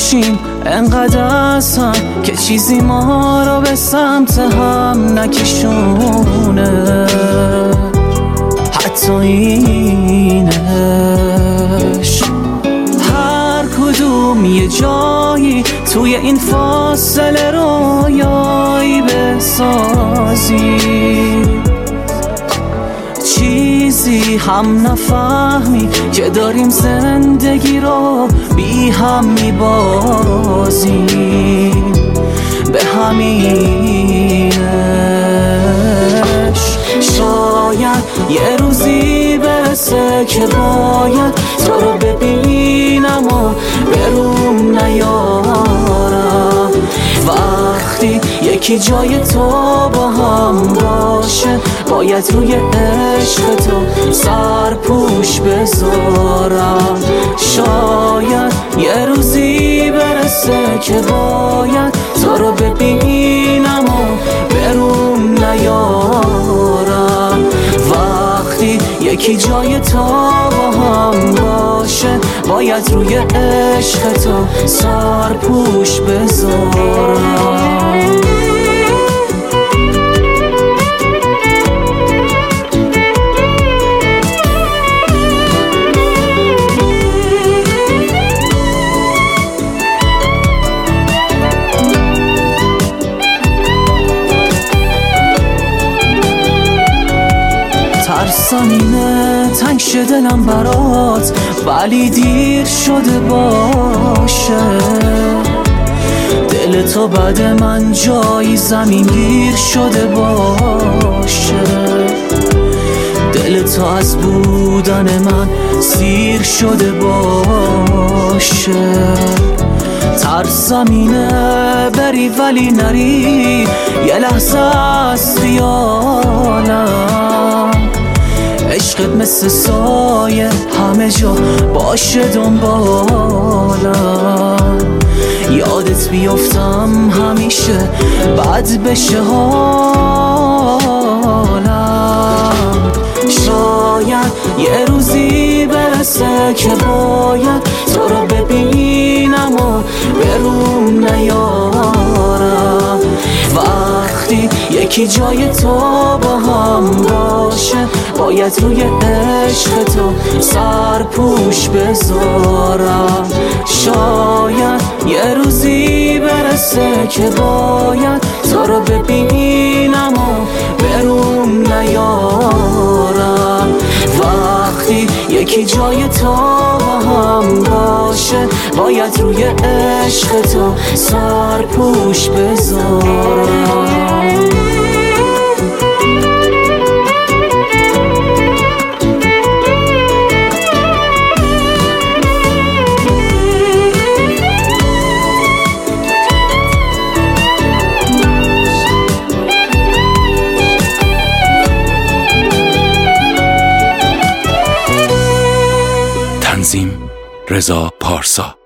باشیم انقدر از هم که چیزی ما رو به سمت هم نکشونه، حتی اینش. هر کدوم یه جایی توی این فاصله رویایی بسازی، چیزی هم نفهمی که داریم زندگی رو بی هم میبازیم. به همینش شاید یه روزی برسه که باید تو رو ببینم و بروم نیارم. وقتی یکی جای تو با هم باشه باید روی عشق تو سرپوش بذارم. شاید یه روزی برسه که باید تو رو ببینم و بروم نیارم. وقتی یکی جای تو با هم باشه باید روی عشق تو سرپوش بذارم. ترسانینه تنگ شده دلم برات، ولی دیر شده باشه. دل تو بعد من جایی زمین گیر شده باشه. دل تو از بودن من سیر شده باشه. ترسمینه بری ولی نری، یه لحظه از خیالم. عشقت مثل سایه همه جا باشه دنبالم. یادت بیفتم همیشه بد بشه حالم. شاید یه روزی برسه که باید تو رو ببینم و بروم نیارم. وقتی یکی جای تو با هم باشه باید روی عشق تو سرپوش بذارم. شاید یه روزی برسه که باید تو رو ببینم و بروم نیارم. وقتی یکی جای تو با هم باشه باید روی عشق تو سرپوش بذارم. تنظیم رضا پارسا.